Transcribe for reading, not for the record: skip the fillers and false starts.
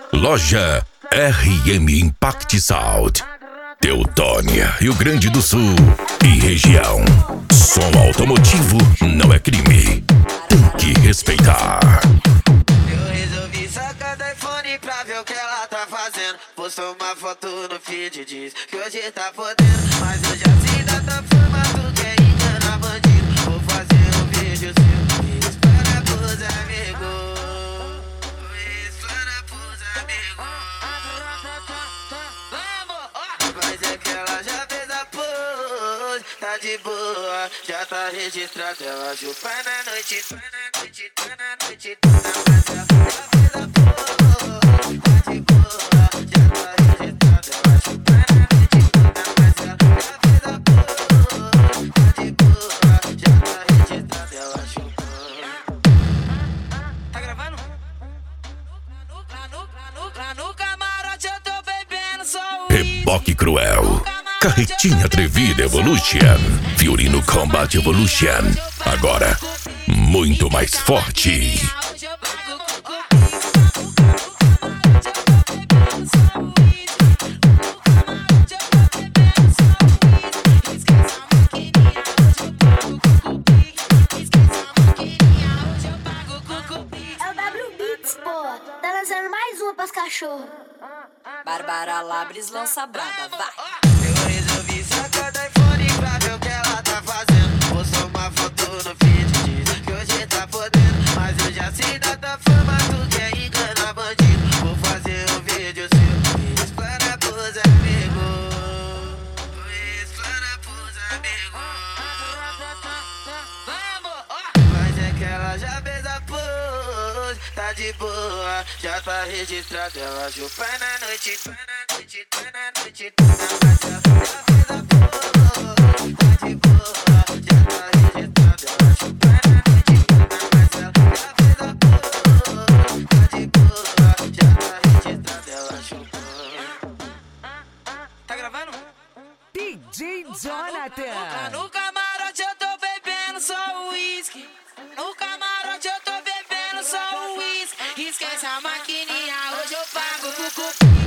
Loja RM Impact Sound, Teutônia, Rio Grande do Sul e região. Som automotivo não é crime, tem que respeitar. Eu resolvi sacar do iPhone pra ver o que ela tá fazendo. Postou uma foto no feed, diz que hoje tá podendo. Mas eu já sei da tua fama, tu quer enganar bandido. Vou fazer um vídeo seu, isso para pros amigos. Isso para pros amigos. Mas é que ela já fez a pose, tá de boa, já tá registrada. Ela chupa na noite, tá na noite, tá na noite, tá na noite. Já fez a pose, tá de boa, já tá registrada. Ela chupa na noite, tá na noite. Já fez a pose, tá de boa, já tá registrada. Ela chupa. Tá gravando? Lá no camarote eu tô bebendo só o Reboque Cruel, Carretinha Atrevida Evolution, Fiorino Combat Evolution, agora muito mais forte. É o W Beats, pô. Tá lançando mais uma pras cachorros. Bárbara Labres lança braba, vai. Eu resolvi sacar do iPhone pra ver o que ela tá fazendo. Postou uma foto no feed, diz que hoje tá podendo. Mas eu já sei da tua fama, tu quer enganar bandido. Vou fazer um vídeo seu, explana pros amigos. Explana pros amigos. Mas é que ela já fez a pose, tá de boa, já tá registrada. Ela chupa na noite, tá na noite, tá na noite, tá na noite. Já fez a pose, tá de boa, já tá registrada. Ela chupa na noite, tá na noite. Já fez a pose, tá de boa, já tá registrada. Ela chupa. Tá gravando? DJ Jonathan. No camarote eu tô bebendo só uísque. No camarote eu tô bebendo só uísque. Esquece a maquininha, hoje eu pago com